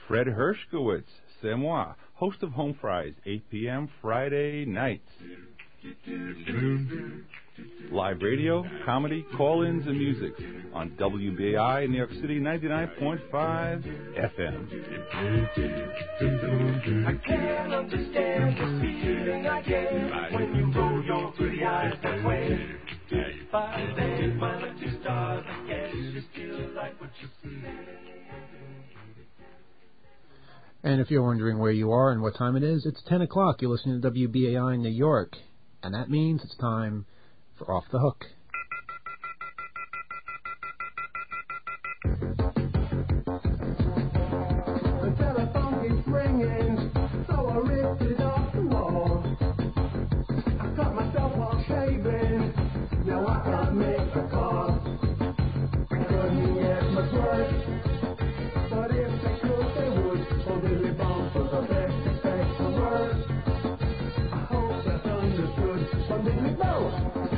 Fred Hershkowitz, c'est moi, host of Home Fries, 8 p.m. Friday nights. Live radio, comedy, call-ins, and music on WBAI in New York City, 99.5 FM. I can't understand the feeling I get when you roll your pretty eyes that way. If I lay my lucky stars, I guess you still like what you see. And if you're wondering where you are and what time it is, it's 10 o'clock. You're listening to WBAI in New York. And that means it's time for Off the Hook. The telephone keeps ringing, so I ripped it off the wall. I cut myself while shaving, now I can't make a call. I couldn't get much worse, but if they could, they would. Oh, Billy Bones was the best effect of words. I hope that's understood from Billy Bones.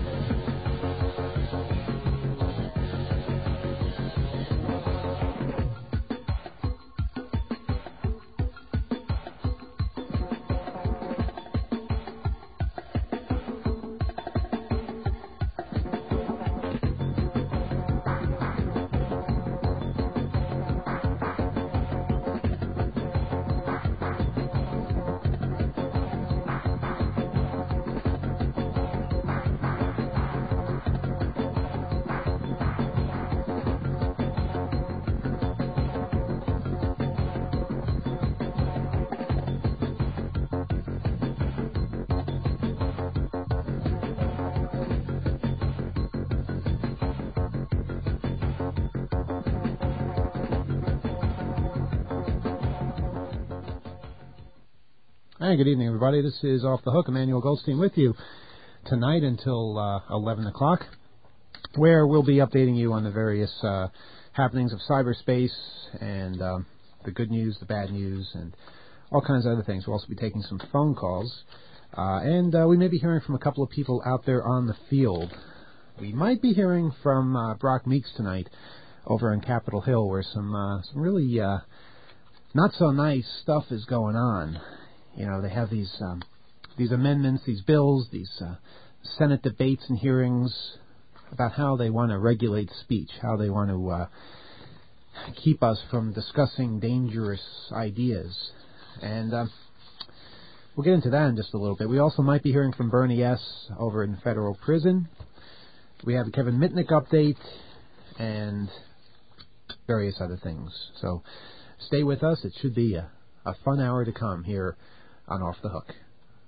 Hey, good evening, everybody. This is Off the Hook. Emmanuel Goldstein with you tonight until 11 o'clock, where we'll be updating you on the various happenings of cyberspace and the good news, the bad news, and all kinds of other things. We'll also be taking some phone calls, and we may be hearing from a couple of people out there on the field. We might be hearing from Brock Meeks tonight over in Capitol Hill, where some really not so nice stuff is going on. You know, they have these amendments, these bills, these Senate debates and hearings about how they want to regulate speech, how they want to keep us from discussing dangerous ideas. And we'll get into that in just a little bit. We also might be hearing from Bernie S. over in federal prison. We have a Kevin Mitnick update and various other things. So stay with us. It should be a fun hour to come here on Off the Hook.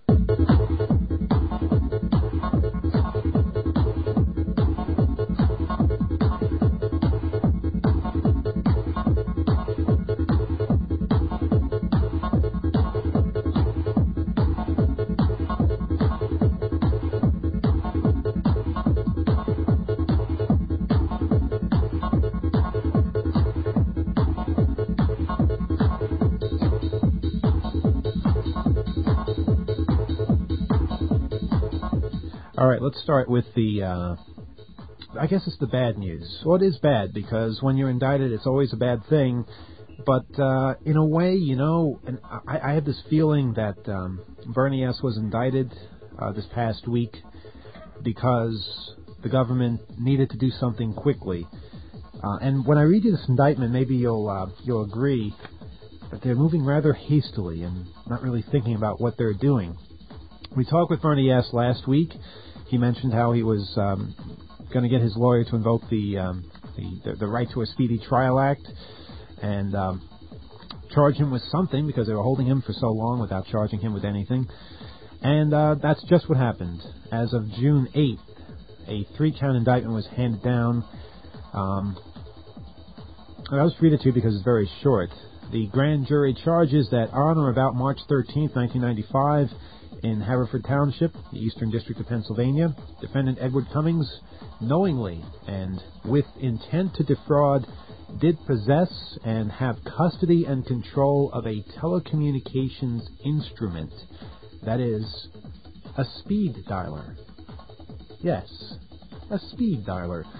All right, let's start with I guess it's the bad news. Well, it is bad because when you're indicted, it's always a bad thing. But in a way, you know, and I had this feeling that Bernie S. was indicted this past week because the government needed to do something quickly. And when I read you this indictment, maybe you'll agree that they're moving rather hastily and not really thinking about what they're doing. We talked with Bernie S. last week. He mentioned how he was going to get his lawyer to invoke the Right to a Speedy Trial Act and charge him with something because they were holding him for so long without charging him with anything. And that's just what happened. As of June 8th, a 3-count indictment was handed down. I'll just read it to you because it's very short. The grand jury charges that on or about March 13th, 1995, in Haverford Township, the Eastern District of Pennsylvania, defendant Edward Cummings knowingly and with intent to defraud did possess and have custody and control of a telecommunications instrument, that is, a speed dialer. Yes, a speed dialer.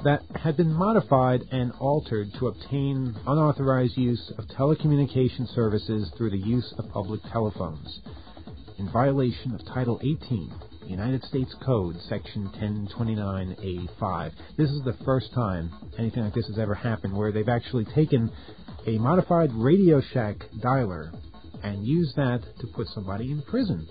that had been modified and altered to obtain unauthorized use of telecommunication services through the use of public telephones, in violation of Title 18, United States Code, Section 1029A5. This is the first time anything like this has ever happened, where they've actually taken a modified Radio Shack dialer and used that to put somebody in prison.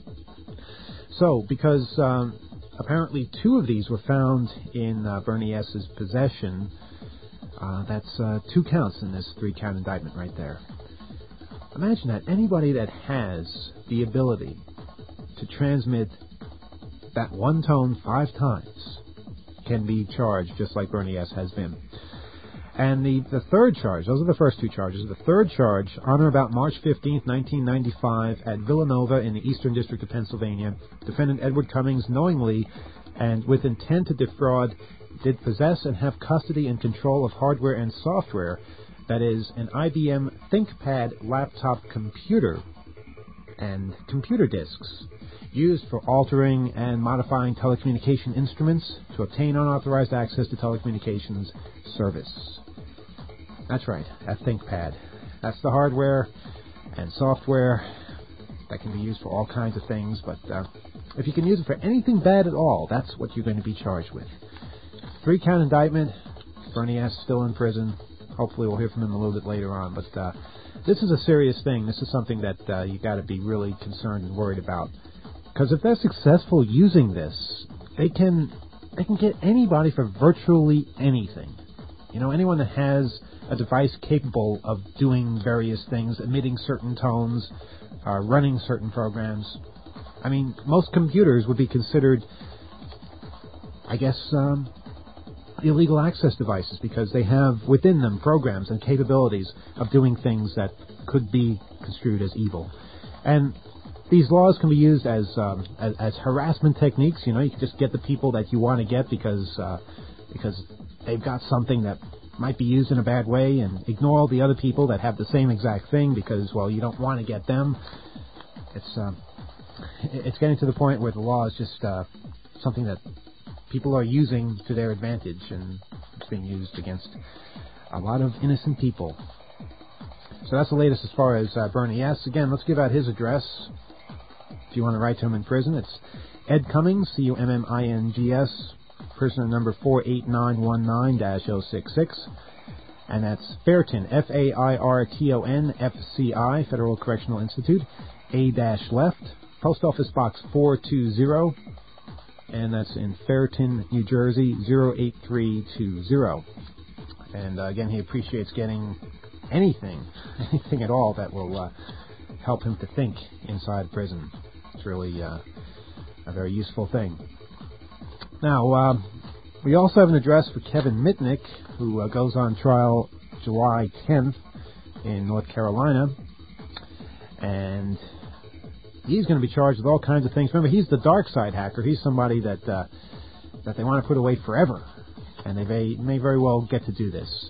So, because apparently 2 of these were found in Bernie S.'s possession, that's 2 counts in this 3-count indictment right there. Imagine that. Anybody that has the ability to transmit that one tone 5 times can be charged just like Bernie S. has been. And the third charge, those are the first 2 charges. The third charge, on or about March 15th, 1995, at Villanova in the Eastern District of Pennsylvania, defendant Edward Cummings knowingly and with intent to defraud did possess and have custody and control of hardware and software, that is, an IBM ThinkPad laptop computer and computer disks, used for altering and modifying telecommunication instruments to obtain unauthorized access to telecommunications service. That's right, a ThinkPad. That's the hardware and software that can be used for all kinds of things, but if you can use it for anything bad at all, that's what you're going to be charged with. 3-count indictment, Bernie S. still in prison. Hopefully we'll hear from him a little bit later on, but this is a serious thing. This is something that you got to be really concerned and worried about. Because if they're successful using this, they can get anybody for virtually anything. You know, anyone that has a device capable of doing various things, emitting certain tones, running certain programs. I mean, most computers would be considered, I guess, illegal access devices, because they have within them programs and capabilities of doing things that could be construed as evil. And these laws can be used as harassment techniques. You know, you can just get the people that you want to get because they've got something that might be used in a bad way, and ignore all the other people that have the same exact thing because, well, you don't want to get them. It's getting to the point where the law is just something that people are using to their advantage, and it's being used against a lot of innocent people. So that's the latest as far as Bernie S. Again, let's give out his address. If you want to write to him in prison, it's Ed Cummings, Cummings, prisoner number 48919-066, and that's Fairton, Fairton, FCI, Federal Correctional Institute, A-left, Post Office Box 420, and that's in Fairton, New Jersey, 08320. And again, he appreciates getting anything at all that will help him to think inside prison. It's really a very useful thing. Now, we also have an address for Kevin Mitnick, who goes on trial July 10th in North Carolina, and he's going to be charged with all kinds of things. Remember, he's the dark side hacker. He's somebody that they want to put away forever, and they may very well get to do this.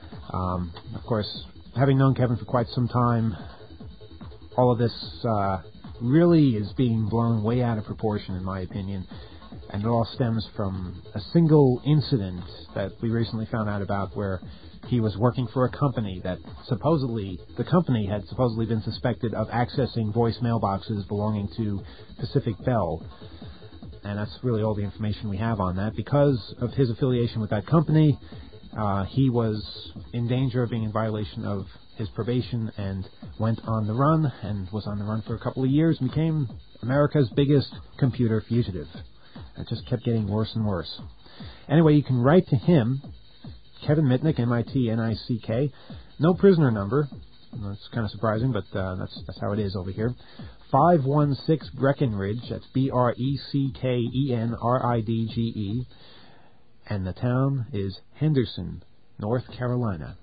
Of course, having known Kevin for quite some time, all of this really is being blown way out of proportion, in my opinion. And it all stems from a single incident that we recently found out about, where he was working for a company that the company had supposedly been suspected of accessing voice mailboxes belonging to Pacific Bell. And that's really all the information we have on that. Because of his affiliation with that company, he was in danger of being in violation of his probation and went on the run, and was on the run for a couple of years and became America's biggest computer fugitive. It just kept getting worse and worse. Anyway, you can write to him, Kevin Mitnick, Mitnick. No prisoner number. That's kind of surprising, but that's how it is over here. 516 Breckenridge. That's Breckenridge. And the town is Henderson, North Carolina.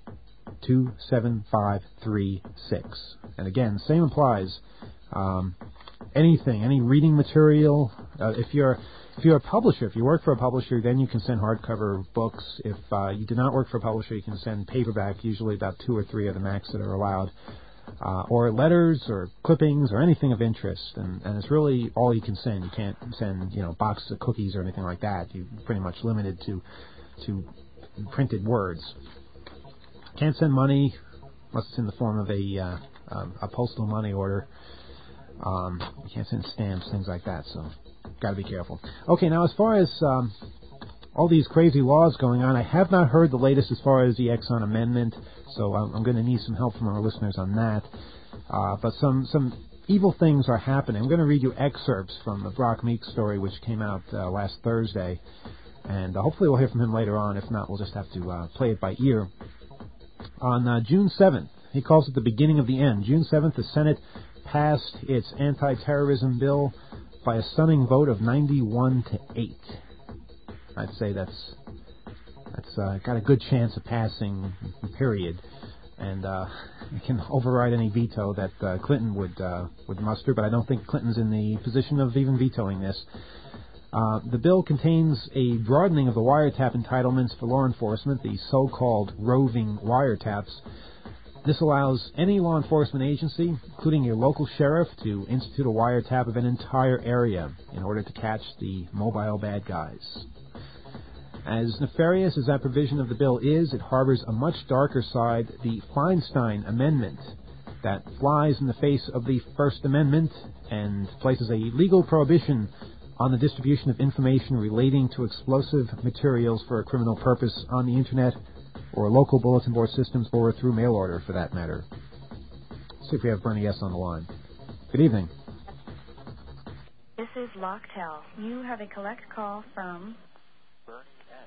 27536. And again, same applies. Anything, any reading material. If you're a publisher, if you work for a publisher, then you can send hardcover books. If you do not work for a publisher, you can send paperback, usually about 2 or 3 of the max that are allowed, or letters or clippings or anything of interest. And it's really all you can send. You can't send, boxes of cookies or anything like that. You're pretty much limited to to printed words. Can't send money unless it's in the form of a postal money order. You can't send stamps, things like that, so got to be careful. Okay, now as far as all these crazy laws going on, I have not heard the latest as far as the Exxon Amendment, so I'm going to need some help from our listeners on that. But some evil things are happening. I'm going to read you excerpts from the Brock Meeks story, which came out last Thursday, and hopefully we'll hear from him later on. If not, we'll just have to play it by ear. On June 7th, he calls it the beginning of the end. June 7th, the Senate passed its anti-terrorism bill by a stunning vote of 91-8. I'd say that's got a good chance of passing, period. And it can override any veto that Clinton would muster, but I don't think Clinton's in the position of even vetoing this. The bill contains a broadening of the wiretap entitlements for law enforcement, the so-called roving wiretaps. This allows any law enforcement agency, including your local sheriff, to institute a wiretap of an entire area in order to catch the mobile bad guys. As nefarious as that provision of the bill is, it harbors a much darker side, the Feinstein Amendment, that flies in the face of the First Amendment and places a legal prohibition on the distribution of information relating to explosive materials for a criminal purpose on the Internet or local bulletin board systems or through mail order, for that matter. Let's see if we have Bernie S. on the line. Good evening. This is Locktel. You have a collect call from Bernie S.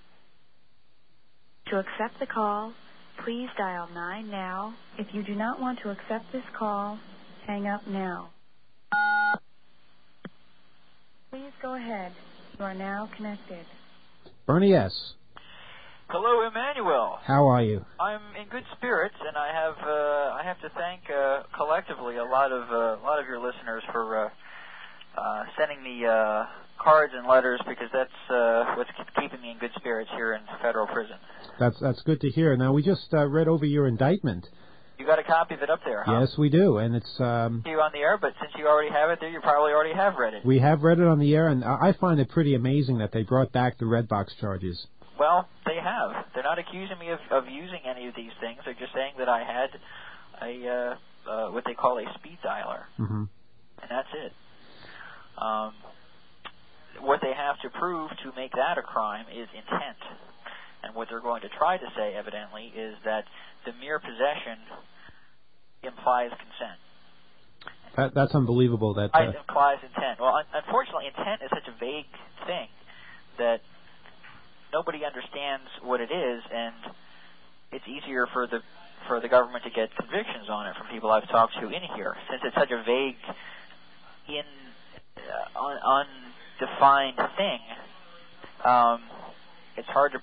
To accept the call, please dial 9 now. If you do not want to accept this call, hang up now. Please go ahead. You are now connected. Bernie S. Hello, Emmanuel. How are you? I'm in good spirits, and I have to thank collectively a lot of your listeners for sending me cards and letters, because that's what's keeping me in good spirits here in federal prison. That's good to hear. Now, we just read over your indictment. You got a copy of it up there, huh? Yes, we do, and it's you on the air, but since you already have it there, you probably already have read it. We have read it on the air, and I find it pretty amazing that they brought back the red box charges. Well, they have. They're not accusing me of using any of these things. They're just saying that I had a what they call a speed dialer, and that's it. What they have to prove to make that a crime is intent. And what they're going to try to say, evidently, is that the mere possession implies consent. That's unbelievable. That implies intent. Well, unfortunately, intent is such a vague thing that nobody understands what it is, and it's easier for the government to get convictions on it from people I've talked to in here, since it's such a vague, undefined thing. It's hard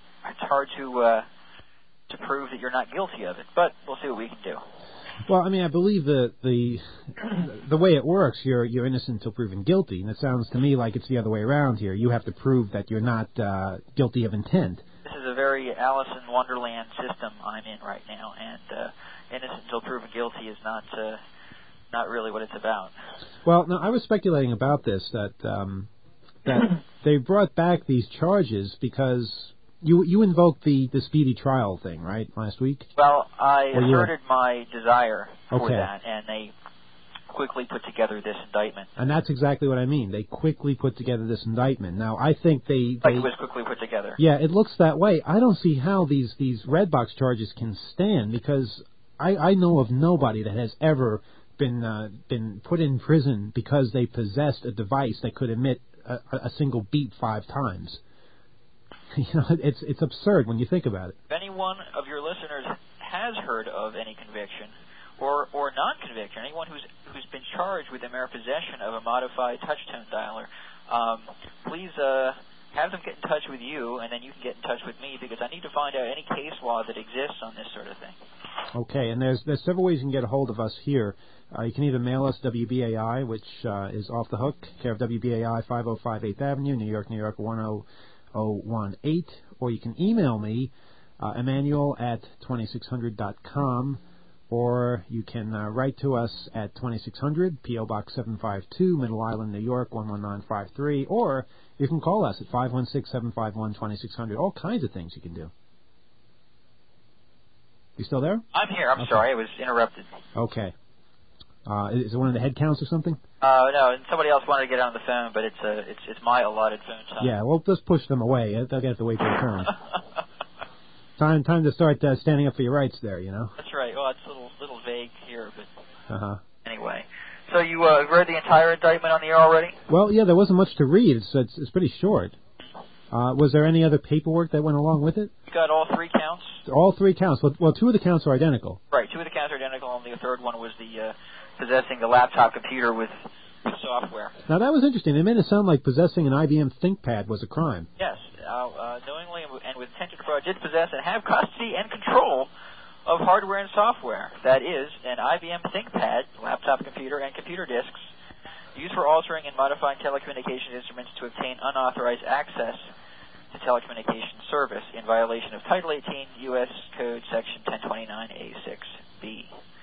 to prove that you're not guilty of it, but we'll see what we can do. Well, I mean, I believe the way it works, you're innocent until proven guilty, and it sounds to me like it's the other way around here. You have to prove that you're not guilty of intent. This is a very Alice in Wonderland system I'm in right now, and innocent until proven guilty is not really what it's about. Well, now, I was speculating about this, that they brought back these charges because you invoked the speedy trial thing, right, last week? Well, I asserted my desire for that, and they quickly put together this indictment. And that's exactly what I mean. They quickly put together this indictment. Now, I think they it was quickly put together. Yeah, it looks that way. I don't see how these red box charges can stand, because I know of nobody that has ever been put in prison because they possessed a device that could emit a single beat 5 times. You know, it's absurd when you think about it. If any one of your listeners has heard of any conviction or non-conviction, anyone who's been charged with the mere possession of a modified touch-tone dialer, please have them get in touch with you, and then you can get in touch with me, because I need to find out any case law that exists on this sort of thing. Okay, and there's several ways you can get a hold of us here. You can either mail us WBAI, which is Off the Hook, care of WBAI, 505 8th Avenue, New York, 10018, or you can email me, Emmanuel at 2600.com, or you can write to us at 2600 P.O. Box 752, Middle Island, New York 11953, or you can call us at 516-751-2600. All kinds of things you can do. You still there? I'm here. I'm sorry. I was interrupted. Okay. Is it one of the head counts or something? No, and somebody else wanted to get on the phone, but it's my allotted phone time. Yeah, well, just push them away. They'll have to wait their turn. Time to start standing up for your rights there, you know? That's right. Well, it's a little vague here, but anyway. So you read the entire indictment on the air already? Well, yeah, there wasn't much to read. It's pretty short. Was there any other paperwork that went along with it? You got all three counts? All three counts. Well, two of the counts are identical. Right, two of the counts are identical, and the third one was the possessing the laptop computer with software. Now, that was interesting. They made it sound like possessing an IBM ThinkPad was a crime. Yes, knowingly and with intent to defraud, did possess and have custody and control of hardware and software. That is, an IBM ThinkPad, laptop computer, and computer disks used for altering and modifying telecommunications instruments to obtain unauthorized access to telecommunications service in violation of Title 18 U.S. Code Section 1029A6B.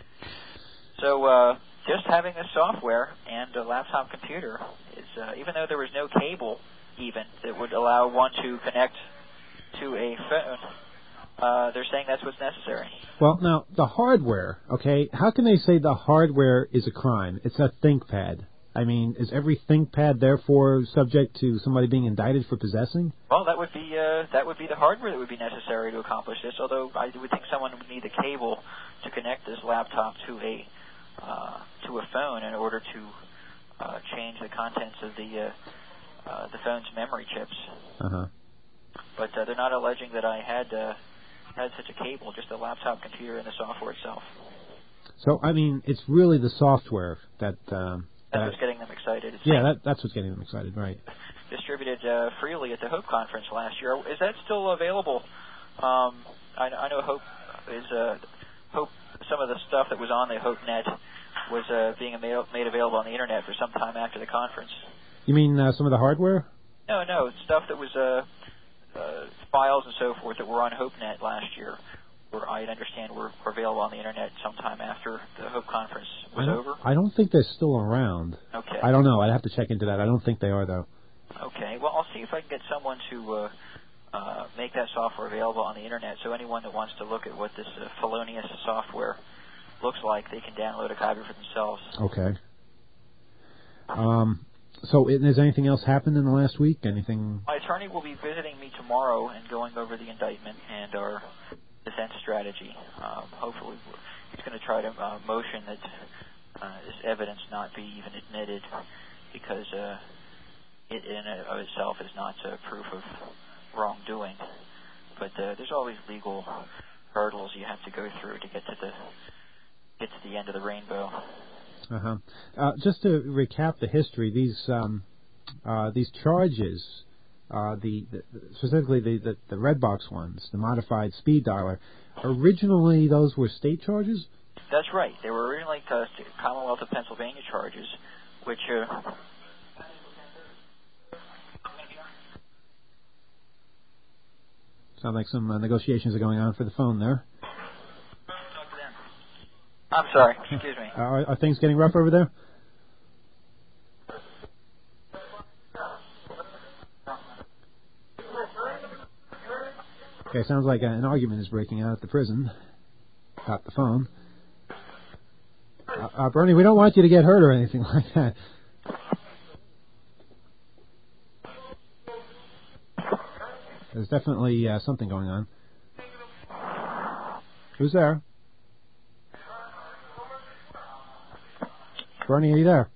So just having this software and a laptop computer is, even though there was no cable even that would allow one to connect to a phone, they're saying that's what's necessary. Well, now, the hardware, okay, how can they say the hardware is a crime? It's a ThinkPad. I mean, is every ThinkPad therefore subject to somebody being indicted for possessing? Well, that would be the hardware that would be necessary to accomplish this. Although I would think someone would need a cable to connect this laptop to a phone in order to change the contents of the phone's memory chips. But they're not alleging that I had such a cable, just a laptop computer and the software itself. So, I mean, it's really the software that... That's what's getting them excited. That's what's getting them excited, right. Distributed freely at the Hope Conference last year. Is that still available? I know Hope is... Hope, some of the stuff that was on the HopeNet was being made available on the Internet for some time after the conference. You mean some of the hardware? No, stuff that was files and so forth that were on HopeNet last year, where I understand were available on the Internet sometime after the Hope Conference was over. I don't think they're still around. Okay. I don't know. I'd have to check into that. I don't think they are, though. Okay. Well, I'll see if I can get someone to make that software available on the Internet, so anyone that wants to look at what this felonious software looks like, they can download a copy for themselves. Okay. So, has anything else happened in the last week? Anything? My attorney will be visiting me tomorrow and going over the indictment and our defense strategy. Hopefully, he's going to try to motion that this evidence not be even admitted, because it in and of itself is not proof of wrongdoing. But there's always legal hurdles you have to go through to get to the end of the rainbow. Just to recap the history, these charges, specifically the red box ones, the modified speed dialer, originally those were state charges? That's right. They were originally Commonwealth of Pennsylvania charges, which sound like some negotiations are going on for the phone there. I'm sorry. Excuse me. Are things getting rough over there? Okay, sounds like an argument is breaking out at the prison. Got the phone. Bernie, we don't want you to get hurt or anything like that. There's definitely something going on. Who's there? Bernie, are you there?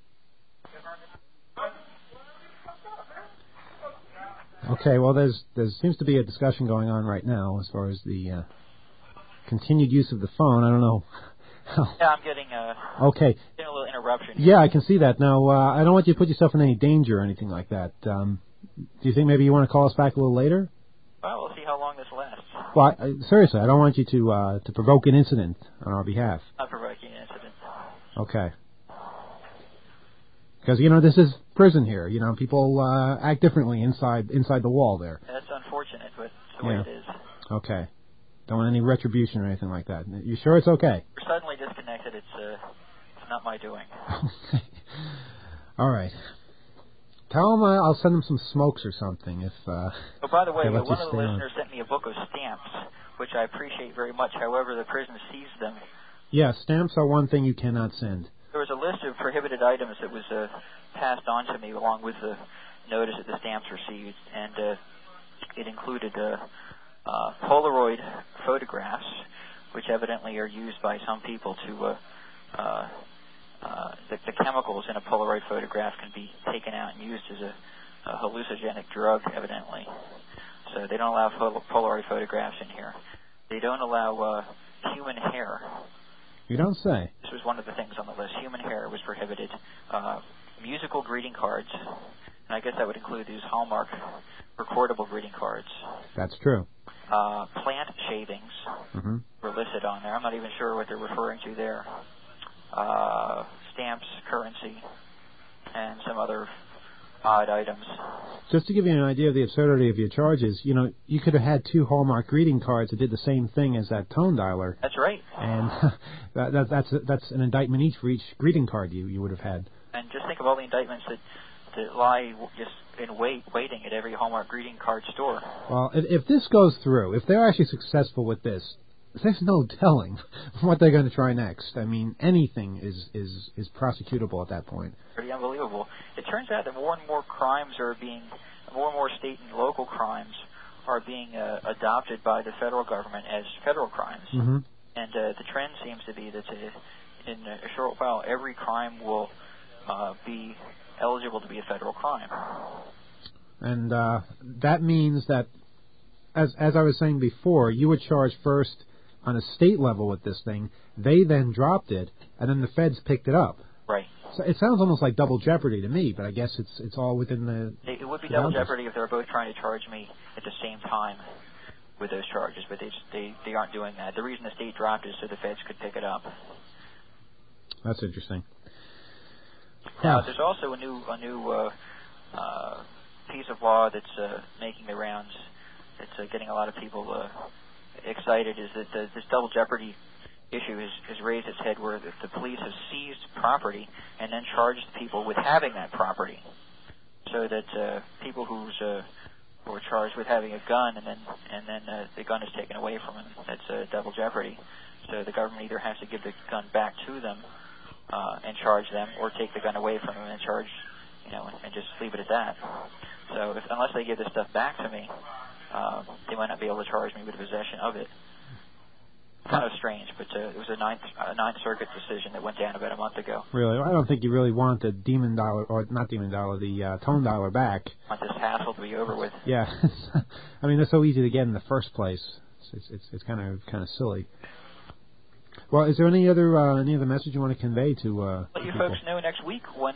Okay, well, there seems to be a discussion going on right now as far as the continued use of the phone. I don't know. Yeah, I'm getting okay. Getting a little interruption. Yeah, I can see that. Now, I don't want you to put yourself in any danger or anything like that. Do you think maybe you want to call us back a little later? Well, we'll see how long this lasts. Well, seriously, I don't want you to provoke an incident on our behalf. Not provoking an incident. Okay. Because, this is prison here. People act differently inside the wall there. That's unfortunate, but it's the way it is. Okay. Don't want any retribution or anything like that. You sure it's okay? We're suddenly disconnected. It's not my doing. Okay. All right. Tell him I'll send him some smokes or something if. Oh, by the way, they let one you of the stay on. listeners sent me a book of stamps, which I appreciate very much. However, the prison seized them. Yeah, stamps are one thing you cannot send. There was a list of prohibited items that was passed on to me along with the notice that the stamps were seized, and it included Polaroid photographs, which evidently are used by some people to the chemicals in a Polaroid photograph can be taken out and used as a hallucinogenic drug, evidently. So they don't allow Polaroid photographs in here. They don't allow human hair. You don't say. This was one of the things on the list. Human hair was prohibited. Musical greeting cards, and I guess that would include these Hallmark recordable greeting cards. That's true. Plant shavings were listed on there. I'm not even sure what they're referring to there. Stamps, currency, and some other odd items. Just to give you an idea of the absurdity of your charges, you could have had 2 Hallmark greeting cards that did the same thing as that tone dialer. That's right. And that's an indictment each for each greeting card you would have had. And just think of all the indictments that lie just in waiting at every Hallmark greeting card store. Well, if this goes through, if they're actually successful with this, there's no telling what they're going to try next. I mean, anything is prosecutable at that point. Pretty unbelievable. It turns out that more and more state and local crimes are being adopted by the federal government as federal crimes. Mm-hmm. And the trend seems to be that in a short while, every crime will be eligible to be a federal crime. And that means that, as I was saying before, you were charged first on a state level with this thing. They then dropped it, and then the feds picked it up. Right. So it sounds almost like double jeopardy to me, but I guess it's all within the. It would be double jeopardy if they were both trying to charge me at the same time with those charges, but they aren't doing that. The reason the state dropped it is so the feds could pick it up. That's interesting. Now, there's also a new piece of law that's making the rounds. That's getting a lot of people excited. Is that this double jeopardy issue has raised its head, where the police have seized property and then charged people with having that property, so that people who are charged with having a gun and then the gun is taken away from them, that's double jeopardy. So the government either has to give the gun back to them and charge them, or take the gun away from them and charge, and just leave it at that. So unless they give this stuff back to me, they might not be able to charge me with possession of it. Kind of strange, but it was a Ninth Circuit decision that went down about a month ago. Really? I don't think you really want the demon dollar, or not demon dollar, the tone dialer back. I want this hassle to be over with. Yeah. I mean, they're so easy to get in the first place. It's kind of silly. Well, is there any other message you want to convey to let you people? folks know next week when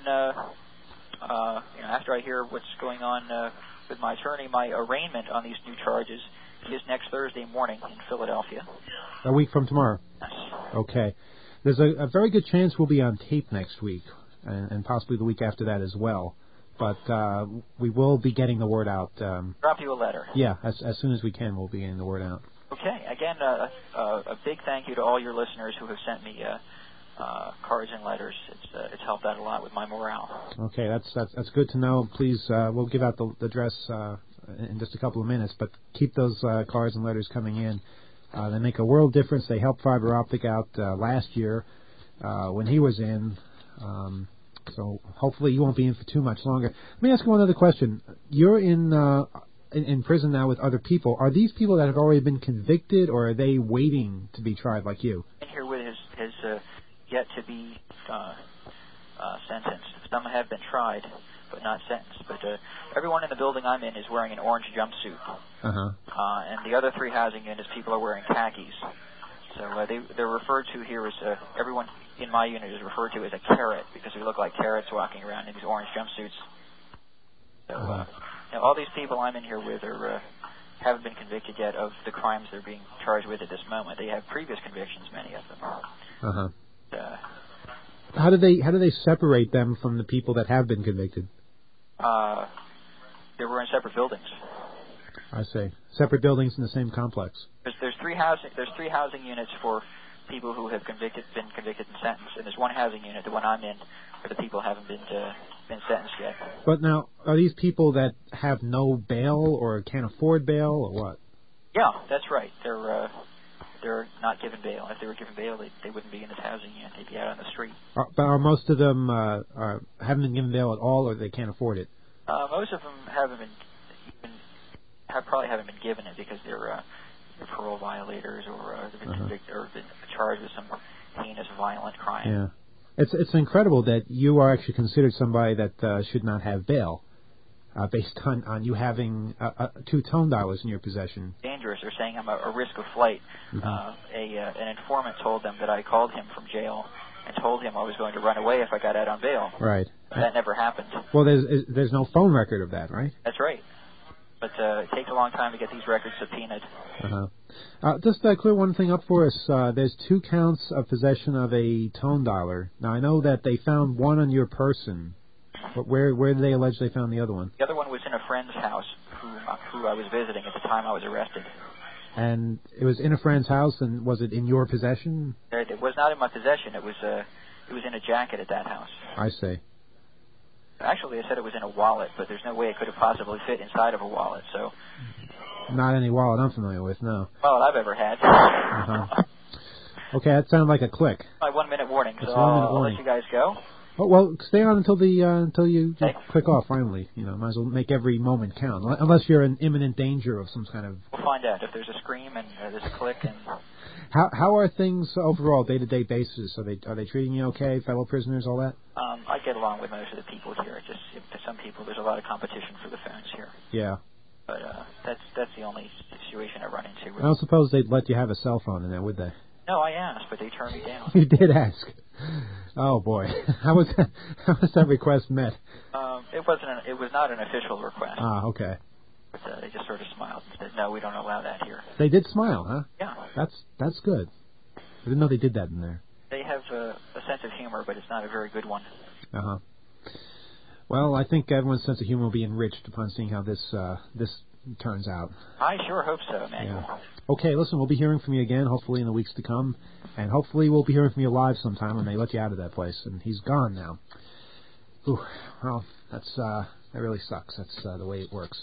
after I hear what's going on with my attorney, my arraignment on these new charges is next Thursday morning in Philadelphia. A week from tomorrow? Yes. Okay. There's a very good chance we'll be on tape next week, and possibly the week after that as well. But we will be getting the word out. Drop you a letter. Yeah, as soon as we can, we'll be getting the word out. Okay. Again, a big thank you to all your listeners who have sent me cards and letters. It's helped out a lot with my morale. Okay, that's good to know. Please, we'll give out the address in just a couple of minutes, but keep those cards and letters coming in. They make a world difference. They helped Fiber Optic out last year when he was in. So hopefully you won't be in for too much longer. Let me ask you one other question. You're in prison now with other people. Are these people that have already been convicted, or are they waiting to be tried like you? In here with has yet to be sentenced. Some have been tried, but not sentenced. But everyone in the building I'm in is wearing an orange jumpsuit. And the other 3 housing units, people are wearing khakis. So they're referred to here as, everyone in my unit is referred to as a carrot, because we look like carrots walking around in these orange jumpsuits. So all these people I'm in here with haven't been convicted yet of the crimes they're being charged with at this moment. They have previous convictions, many of them. How do they separate them from the people that have been convicted? They were in separate buildings. I see. Separate buildings in the same complex. There's three housing units for people who have been convicted and sentenced, and there's one housing unit, the one I'm in, where the people haven't been sentenced yet. But now, are these people that have no bail or can't afford bail or what? Yeah, that's right. They're not given bail. If they were given bail, they wouldn't be in this housing unit. They'd be out on the street. But are most of them haven't been given bail at all, or they can't afford it? Most of them probably haven't been given it because they're parole violators or they've been convicted or been charged with some heinous violent crime. Yeah, it's incredible that you are actually considered somebody that should not have bail, based on you having 2 tone dialers in your possession. Dangerous. They're saying I'm a risk of flight. An informant told them that I called him from jail and told him I was going to run away if I got out on bail. Right. But that never happened. Well, there's no phone record of that, right? That's right. But it takes a long time to get these records subpoenaed. Just clear one thing up for us. There's 2 counts of possession of a tone dialer. Now, I know that they found one on your person, but where did they allege they found the other one? The other one was in a friend's house who I was visiting at the time I was arrested. And it was in a friend's house, and was it in your possession? It was not in my possession. It was in a jacket at that house. I see. Actually, they said it was in a wallet, but there's no way it could have possibly fit inside of a wallet. So, not any wallet I'm familiar with, no. Wallet I've ever had. Okay, that sounded like a click. My 1 minute warning. It's so 1 minute I'll warning. let you guys go. Oh, well, stay on until you click off. Finally, might as well make every moment count, unless you're in imminent danger of some kind of. We'll find out if there's a scream and there's a click and. How are things overall, day-to-day basis? Are they treating you okay, fellow prisoners, all that? I get along with most of the people here. Just to some people, there's a lot of competition for the phones here. Yeah. But that's the only situation I run into. I don't suppose they'd let you have a cell phone in there, would they? No, I asked, but they turned me down. You did ask. Oh boy, how was that request met? It was not an official request. Ah, okay. But they just sort of smiled and said, "No, we don't allow that here." They did smile, huh? Yeah. That's good. I didn't know they did that in there. They have a sense of humor, but it's not a very good one. Well, I think everyone's sense of humor will be enriched upon seeing how this turns out. I sure hope so, Manuel. Yeah. Okay, listen, we'll be hearing from you again, hopefully in the weeks to come, and hopefully we'll be hearing from you live sometime when they let you out of that place. And he's gone now. Ooh, well, that really sucks. That's the way it works.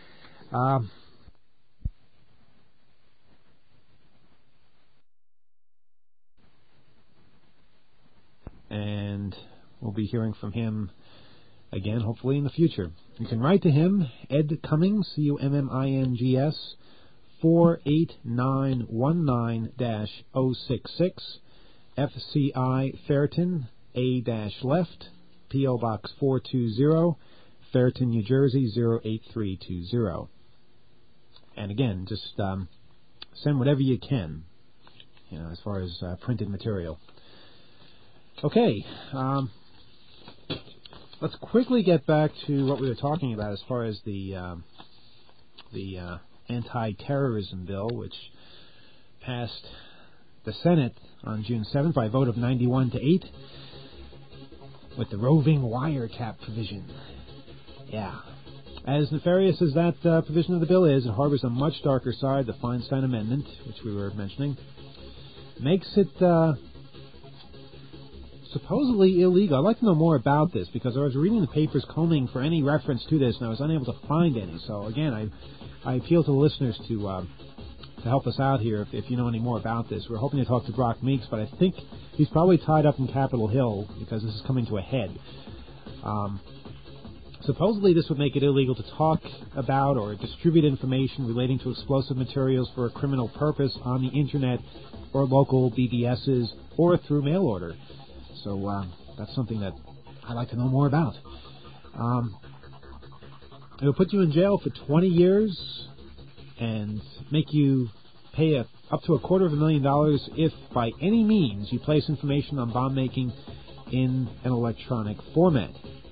And we'll be hearing from him again, hopefully in the future. You can write to him, Ed Cummings, Cummings, 48919-066, FCI Fairton, A-Left, P.O. Box 420, Fairton, New Jersey, 08320. And again, just send whatever you can, as far as printed material. Okay, let's quickly get back to what we were talking about as far as the anti-terrorism bill, which passed the Senate on June 7th by a vote of 91-8 with the roving wiretap provision. Yeah. As nefarious as that provision of the bill is, it harbors a much darker side. The Feinstein Amendment, which we were mentioning, makes it supposedly illegal. I'd like to know more about this because I was reading the papers combing for any reference to this, and I was unable to find any. So again, I appeal to the listeners to help us out here if you know any more about this. We're hoping to talk to Brock Meeks, but I think he's probably tied up in Capitol Hill because this is coming to a head. Supposedly this would make it illegal to talk about or distribute information relating to explosive materials for a criminal purpose on the Internet or local BBSs or through mail order. So that's something that I'd like to know more about. It will put you in jail for 20 years and make you pay up to $250,000 if by any means you place information on bomb making in an electronic format.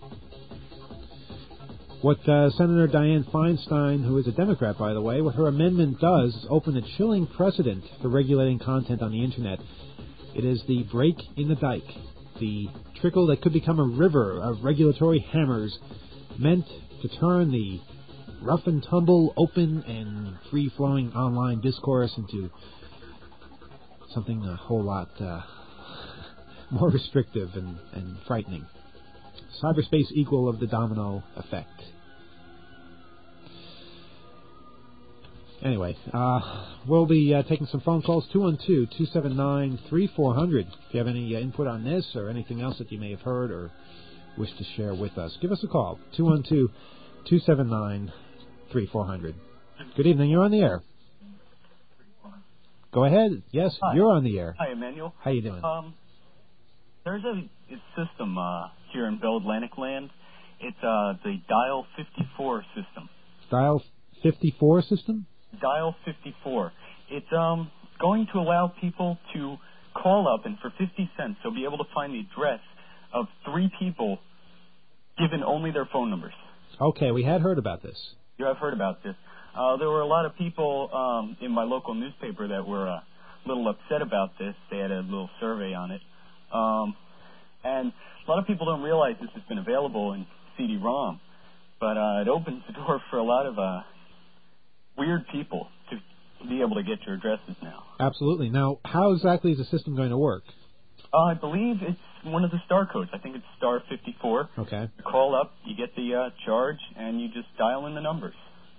What Senator Dianne Feinstein, who is a Democrat, by the way, what her amendment does is open a chilling precedent for regulating content on the Internet. It is the break in the dike, the trickle that could become a river of regulatory hammers meant to turn the rough and tumble, open and free-flowing online discourse into something a whole lot more restrictive and frightening. Cyberspace equal of the domino effect. Anyway, we'll be taking some phone calls, 212-279-3400. If you have any input on this or anything else that you may have heard or wish to share with us, give us a call, 212-279-3400. Good evening, you're on the air. Go ahead. Yes, Hi. You're on the air. Hi, Emmanuel. How you doing? There's a system here in Bell Atlantic Land. It's the Dial 54 system. Dial 54 system? Dial 54. It's going to allow people to call up, and for 50 cents, they'll be able to find the address of 3 people given only their phone numbers. Okay, we had heard about this. You have heard about this. There were a lot of people in my local newspaper that were a little upset about this. They had a little survey on it. And a lot of people don't realize this has been available in CD-ROM, but it opens the door for a lot of weird people to be able to get your addresses now. Absolutely. Now, how exactly is the system going to work? I believe it's one of the star codes. I think it's star 54. Okay. You call up, you get the charge, and you just dial in the numbers.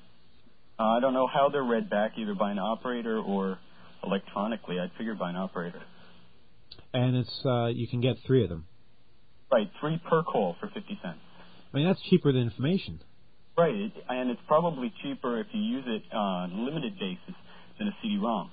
I don't know how they're read back, either by an operator or electronically. I'd figure by an operator. And it's you can get 3 of them. Right, 3 per call for 50 cents. I mean, that's cheaper than information. Right, and it's probably cheaper if you use it on a limited basis than a CD-ROM.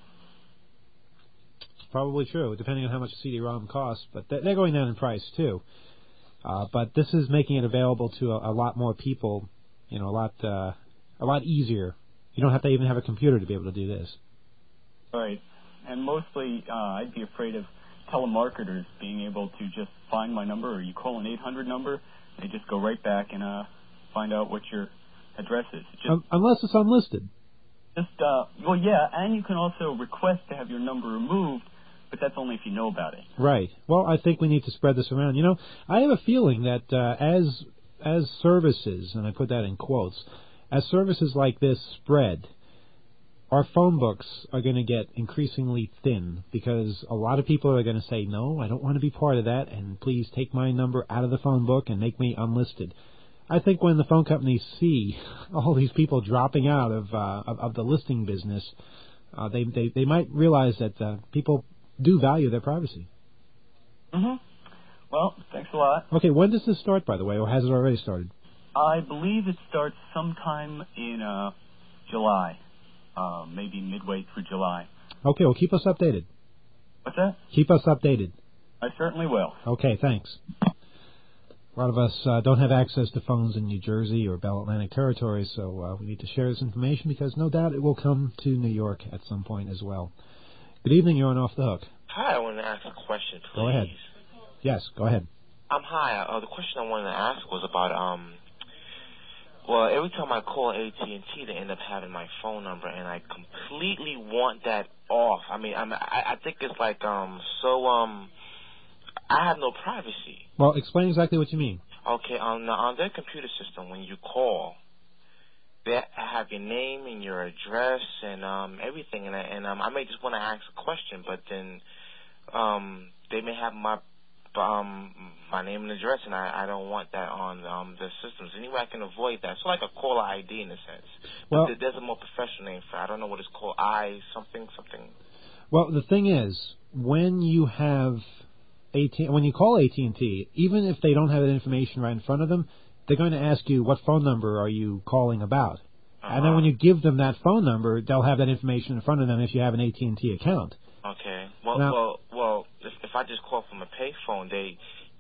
Probably true, depending on how much a CD-ROM costs. But they're going down in price, too. But this is making it available to a lot more people, a lot easier. You don't have to even have a computer to be able to do this. Right, and mostly I'd be afraid of telemarketers being able to just find my number, or you call an 800 number, they just go right back and find out what your address is. Unless it's unlisted. Well, yeah, and you can also request to have your number removed, but that's only if you know about it. Right. Well, I think we need to spread this around. I have a feeling that as services, and I put that in quotes, as services like this spread, our phone books are going to get increasingly thin because a lot of people are going to say, no, I don't want to be part of that, and please take my number out of the phone book and make me unlisted. I think when the phone companies see all these people dropping out of the listing business, they might realize that people do value their privacy. Mm-hmm. Well, thanks a lot. Okay, when does this start, by the way, or has it already started? I believe it starts sometime in July, maybe midway through July. Okay, well, keep us updated. What's that? Keep us updated. I certainly will. Okay, thanks. A lot of us don't have access to phones in New Jersey or Bell Atlantic territory, so we need to share this information because no doubt it will come to New York at some point as well. Good evening, you're on Off the Hook. Hi, I wanted to ask a question, please. Go ahead. Yes, go ahead. Hi. The question I wanted to ask was about, well, every time I call AT&T, they end up having my phone number, and I completely want that off. I mean, I think it's like, I have no privacy. Well, explain exactly what you mean. Okay, on their computer system, when you call, they have your name and your address and everything, and I may just want to ask a question, but then they may have my name and address, and I don't want that on the systems. Anyway, I can avoid that. It's like a caller ID in a sense. Well, but there's a more professional name for it. I don't know what it's called. Something. Well, the thing is, when you have when you call AT&T, even if they don't have that information right in front of them, they're going to ask you, what phone number are you calling about? And then when you give them that phone number, they'll have that information in front of them if you have an AT&T account. Okay. Well, if I just call from a payphone, they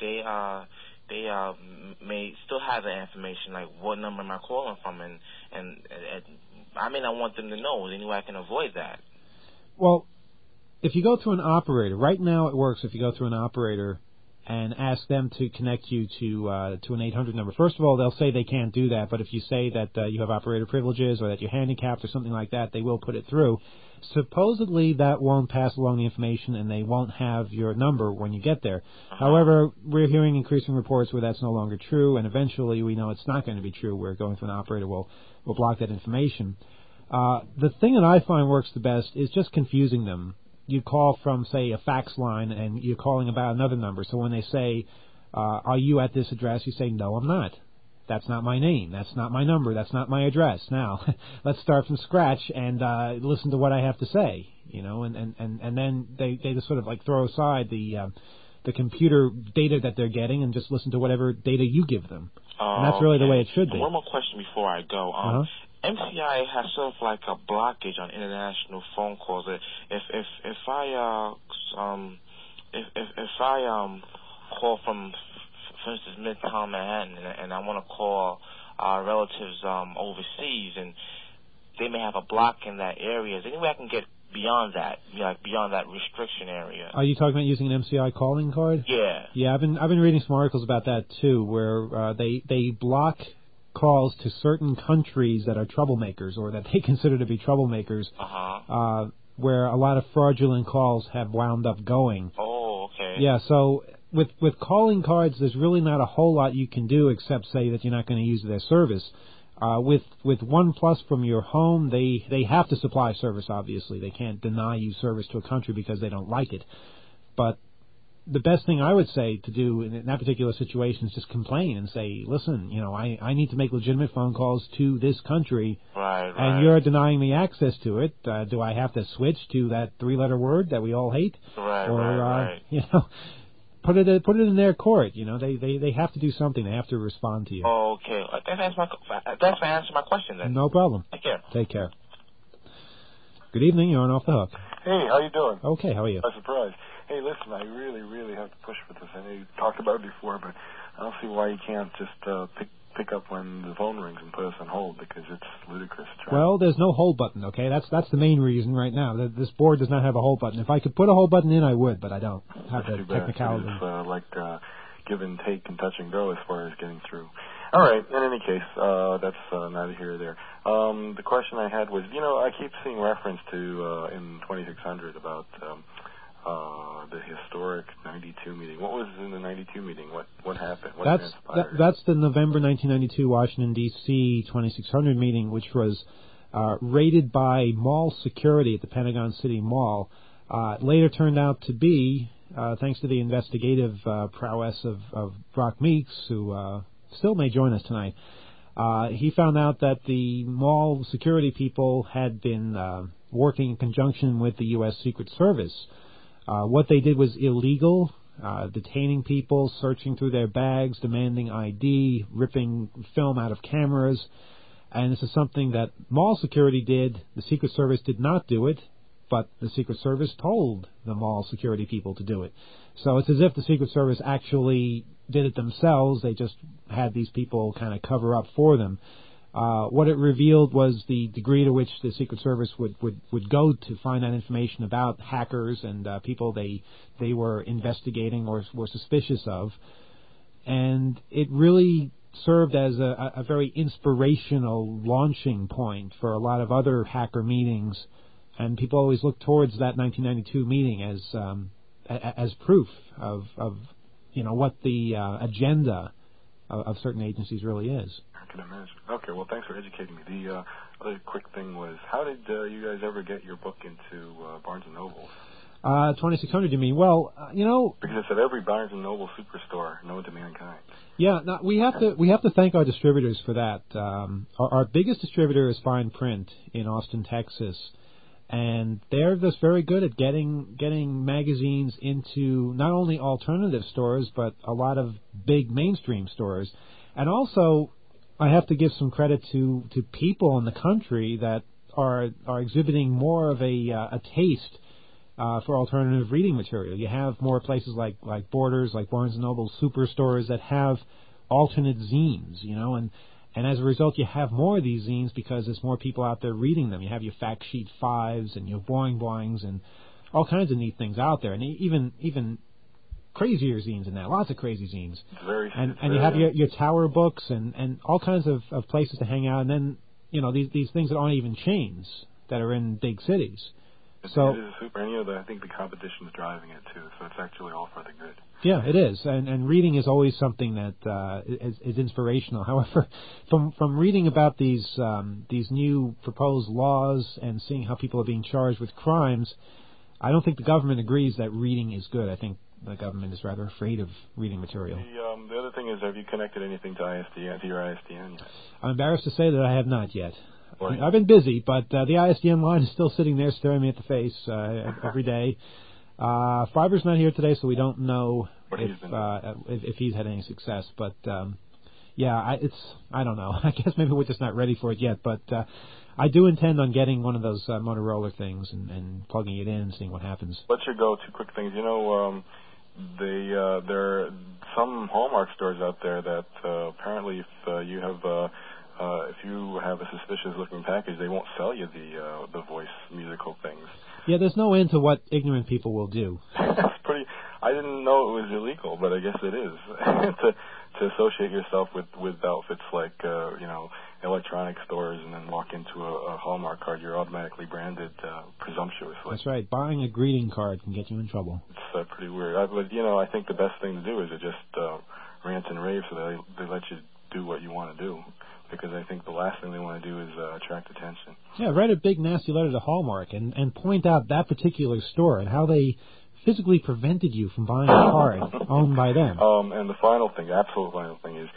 may still have the information, like what number am I calling from, and I may not want them to know. Any way I can avoid that? Well, if you go through an operator, right now it works if you go through an operator and ask them to connect you to an 800 number. First of all, they'll say they can't do that, but if you say that you have operator privileges or that you're handicapped or something like that, they will put it through. Supposedly that won't pass along the information and they won't have your number when you get there. However, we're hearing increasing reports where that's no longer true, and eventually we know it's not going to be true where going through an operator will will block that information. The thing that I find works the best is just confusing them. You call from, say, a fax line, and you're calling about another number. So when they say, are you at this address, you say, no, I'm not. That's not my name. That's not my number. That's not my address. Now, let's start from scratch and listen to what I have to say, you know, and then they just sort of like throw aside the computer data that they're getting and just listen to whatever data you give them. And that's really the way it should be. One more question before I go. MCI has sort of like a blockage on international phone calls. If I call from, for instance, Midtown Manhattan, and I want to call our relatives overseas, and they may have a block in that area, is there any way I can get beyond that, like beyond that restriction area? Are you talking about using an MCI calling card? Yeah. Yeah, I've been reading some articles about that too, where they block calls to certain countries that are troublemakers or that they consider to be troublemakers, where a lot of fraudulent calls have wound up going. Oh, okay. Yeah, so with calling cards, there's really not a whole lot you can do except say that you're not going to use their service. With OnePlus from your home, they have to supply service, obviously. They can't deny you service to a country because they don't like it. But the best thing I would say to do in that particular situation is just complain and say, listen, you know, I need to make legitimate phone calls to this country, and you're denying me access to it. Do I have to switch to that three-letter word that we all hate? You know, put it in their court. You know, they have to do something. They have to respond to you. Oh, okay. Thanks for answering my question then. No problem. Take care. Take care. Good evening. You're on Off the Hook. Hey, how you doing? Okay, how are you? I'm surprised. Hey, listen, I really have to push for this. I know you talked about it before, but I don't see why you can't just pick up when the phone rings and put us on hold, because it's ludicrous. Well, there's no hold button, okay? That's the main reason right now. This board does not have a hold button. If I could put a hold button in, I would, but I don't have the technicality. It's like give and take and touch and go as far as getting through. All right, in any case, that's neither here or there. The question I had was, you know, I keep seeing reference to in 2600 about the historic 92 meeting. What was in the 92 meeting? What happened? That's the November 1992 Washington, D.C. 2600 meeting, which was raided by mall security at the Pentagon City Mall. Later turned out to be, thanks to the investigative prowess of Brock Meeks, who still may join us tonight, he found out that the mall security people had been working in conjunction with the U.S. Secret Service. What they did was illegal, detaining people, searching through their bags, demanding ID, ripping film out of cameras. And this is something that mall security did. The Secret Service did not do it, but the Secret Service told the mall security people to do it. So it's as if the Secret Service actually did it themselves. They just had these people kind of cover up for them. What it revealed was the degree to which the Secret Service would go to find out information about hackers and people they were investigating or were suspicious of. And it really served as a very inspirational launching point for a lot of other hacker meetings. And people always look towards that 1992 meeting as proof of you know what the agenda of certain agencies really is. I can imagine. Okay, well, thanks for educating me. The other quick thing was, how did you guys ever get your book into Barnes & Noble? 2600, you mean? Well, you know, because it's at every Barnes & Noble superstore known to mankind. Yeah, no, we have to thank our distributors for that. Our biggest distributor is Fine Print in Austin, Texas, and they're just very good at getting magazines into not only alternative stores but a lot of big mainstream stores. And also, I have to give some credit to people in the country that are exhibiting more of a taste for alternative reading material. You have more places like Borders, like Barnes & Noble superstores that have alternate zines, you know, and as a result you have more of these zines because there's more people out there reading them. You have your Fact Sheet 5s and your Boing Boings and all kinds of neat things out there, and even crazier zines in that, lots of crazy zines. And you have your Tower books and all kinds of places to hang out, and then, you know, these things that aren't even chains that are in big cities. So it is super, and I think the competition is driving it too. So it's actually all for the good. Yeah, it is, and reading is always something that is inspirational. However, from reading about these new proposed laws and seeing how people are being charged with crimes, I don't think the government agrees that reading is good. I think the government is rather afraid of reading material. The other thing is, have you connected anything to ISDN, to your ISDN yet? I'm embarrassed to say that I have not yet. Well, I've been busy, but the ISDN line is still sitting there staring me at the face every day. Fiber's not here today, so we don't know if he's had any success. But I don't know. I guess maybe we're just not ready for it yet. But I do intend on getting one of those Motorola things and plugging it in and seeing what happens. Let's go two quick things. There are some Hallmark stores out there that apparently if you have a suspicious-looking package, they won't sell you the voice musical things. Yeah, there's no end to what ignorant people will do. That's pretty. I didn't know it was illegal, but I guess it is to associate yourself with outfits like electronic stores and then walk into a Hallmark card. You're automatically branded presumptuously. That's right. Buying a greeting card can get you in trouble. It's pretty weird. I think the best thing to do is to just rant and rave so that they let you do what you want to do. Because I think the last thing they want to do is attract attention. Yeah, write a big nasty letter to Hallmark and point out that particular store and how they physically prevented you from buying a card owned by them. And the final thing, absolute final thing, is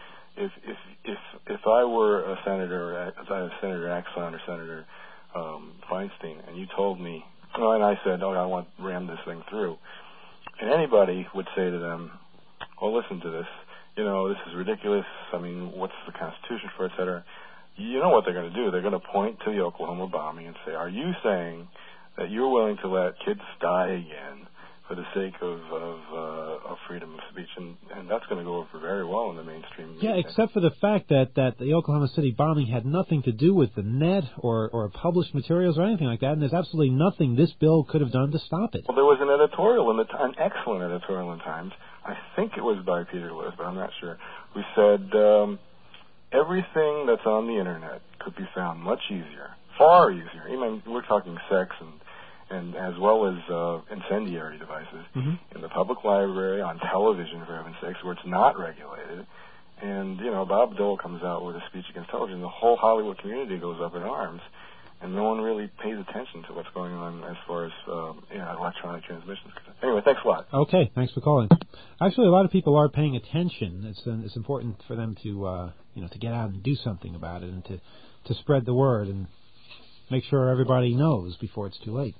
if I were a senator, Senator Axon or Senator Feinstein, and you told me, and I said, I want to ram this thing through, and anybody would say to them, well, listen to this. This is ridiculous. I mean, what's the Constitution for, et cetera? You know what they're going to do. They're going to point to the Oklahoma bombing and say, are you saying that you're willing to let kids die again for the sake of freedom of speech? And that's going to go over very well in the mainstream media. Yeah, except for the fact that the Oklahoma City bombing had nothing to do with the net or published materials or anything like that, and there's absolutely nothing this bill could have done to stop it. Well, there was an editorial, an excellent editorial in Times. I think it was by Peter Lewis, but I'm not sure, who said everything that's on the Internet could be found much easier, far easier. Even we're talking sex and as well as incendiary devices in the public library, on television, for heaven's sakes, where it's not regulated. And, Bob Dole comes out with a speech against television. The whole Hollywood community goes up in arms. And no one really pays attention to what's going on as far as electronic transmissions. Anyway, thanks a lot. Okay, thanks for calling. Actually, a lot of people are paying attention. It's important for them to to get out and do something about it and to spread the word and make sure everybody knows before it's too late.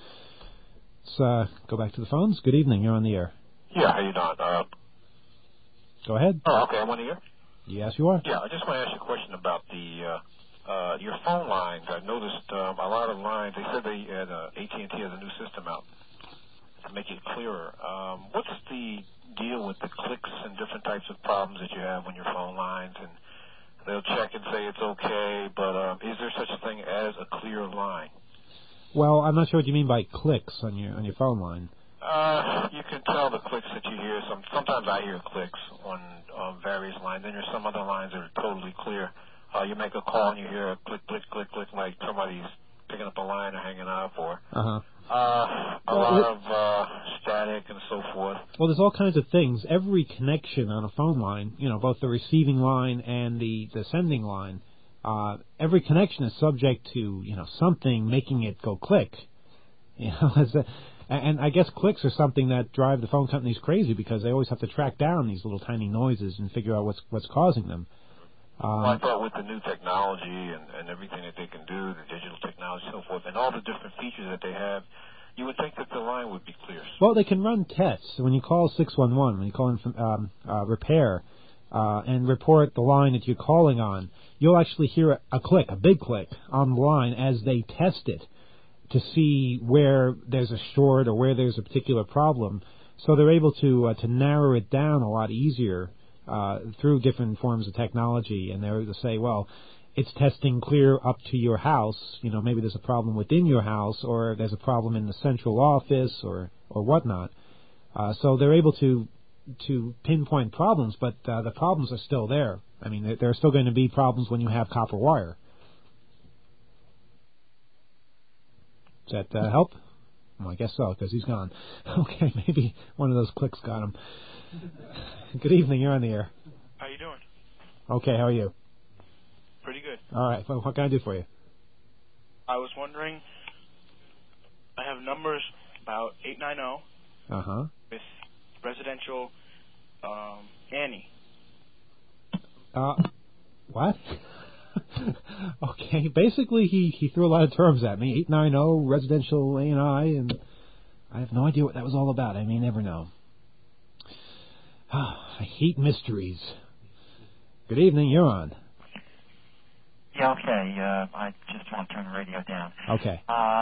Let's go back to the phones. Good evening. You're on the air. Yeah, how you doing? Go ahead. Oh, okay. I'm on the air. Yes, you are. Yeah, I just want to ask you a question about your phone lines. I've noticed a lot of lines. They said AT&T has a new system out to make it clearer. What's the deal with the clicks and different types of problems that you have on your phone lines? And they'll check and say it's okay, but is there such a thing as a clear line? Well, I'm not sure what you mean by clicks on your phone line. You can tell the clicks that you hear. Sometimes I hear clicks on various lines. Then there's some other lines that are totally clear. You make a call and you hear a click, click, click, click, like somebody's picking up a line or hanging up, or a lot of static and so forth. Well, there's all kinds of things. Every connection on a phone line, both the receiving line and the sending line, every connection is subject to, something making it go click. And I guess clicks are something that drive the phone companies crazy because they always have to track down these little tiny noises and figure out what's causing them. Well, I thought with the new technology and everything that they can do, the digital technology and so forth, and all the different features that they have, you would think that the line would be clear. Well, they can run tests. When you call 611, when you call in from repair, and report the line that you're calling on, you'll actually hear a click, a big click, on the line as they test it to see where there's a short or where there's a particular problem. So they're able to narrow it down a lot easier through different forms of technology, and they're able to say, well, it's testing clear up to your house. Maybe there's a problem within your house, or there's a problem in the central office, or whatnot. So they're able to pinpoint problems, but the problems are still there. I mean, there are still going to be problems when you have copper wire. Does that help? Well, I guess so, because he's gone. Okay, maybe one of those clicks got him. Good evening, you're on the air. How you doing? Okay, how are you? Pretty good. All right, well, what can I do for you? I was wondering, I have numbers about 890 Uh-huh. with residential Annie. What? Okay, basically he threw a lot of terms at me. 890, residential A&I, and I have no idea what that was all about. I may never know. I hate mysteries. Good evening, you're on. Yeah, okay. I just want to turn the radio down. Okay.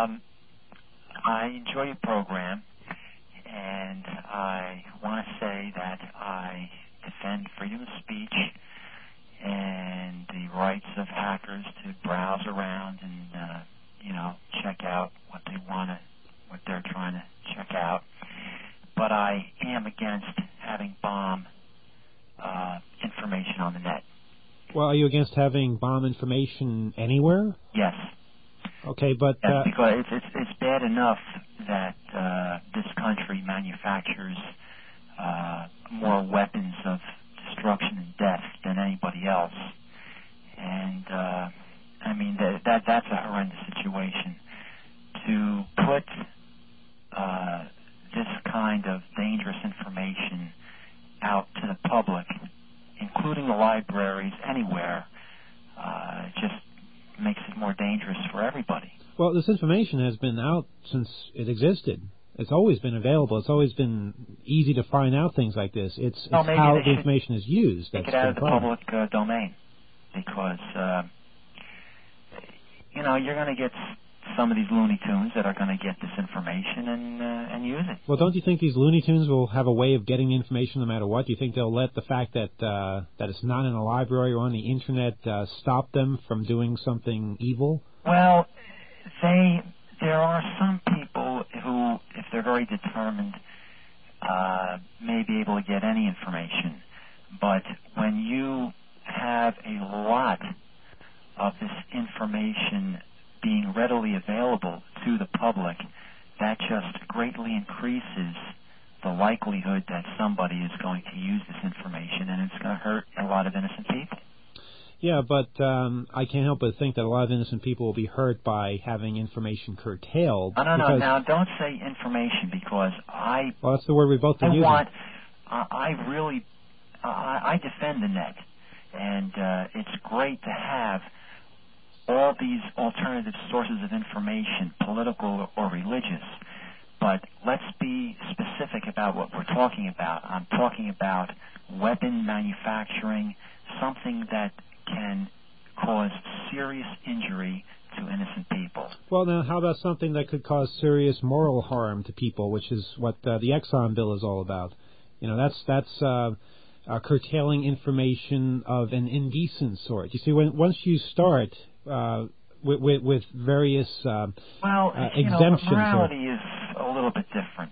I enjoy your program, and I want to say that I defend freedom of speech and the rights of hackers to browse around and, check out what they're trying to check out. But I am against having bomb information on the net. Well, are you against having bomb information anywhere? Yes. Okay, but... Yes, because it's bad enough that this country manufactures more weapons of destruction and death than anybody else. And, that's a horrendous situation. To put this kind of dangerous information out to the public, including the libraries, anywhere, just makes it more dangerous for everybody. Well, this information has been out since it existed. It's always been available. It's always been easy to find out things like this. It's how the information is used. Take it out of the public domain, because you're going to get some of these Looney Tunes that are going to get this information and use it. Well, don't you think these Looney Tunes will have a way of getting information no matter what? Do you think they'll let the fact that it's not in a library or on the Internet stop them from doing something evil? Well, there are some people who, if they're very determined, may be able to get any information. But when you have a lot of this information being readily available to the public, that just greatly increases the likelihood that somebody is going to use this information, and it's going to hurt a lot of innocent people. Yeah, but I can't help but think that a lot of innocent people will be hurt by having information curtailed. No. Now, don't say information, because Well, that's the word we both been using. I defend the net, and it's great to have all these alternative sources of information, political or religious. But let's be specific about what we're talking about. I'm talking about weapon manufacturing, something that can cause serious injury to innocent people. Well, now, how about something that could cause serious moral harm to people, which is what the Exxon bill is all about? That's curtailing information of an indecent sort. You see, once you start with various exemptions, morality is a little bit different.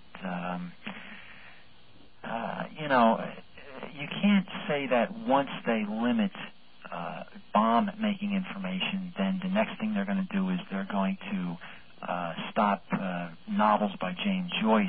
You can't say that once they limit bomb-making information, then the next thing they're going to do is they're going to stop novels by James Joyce,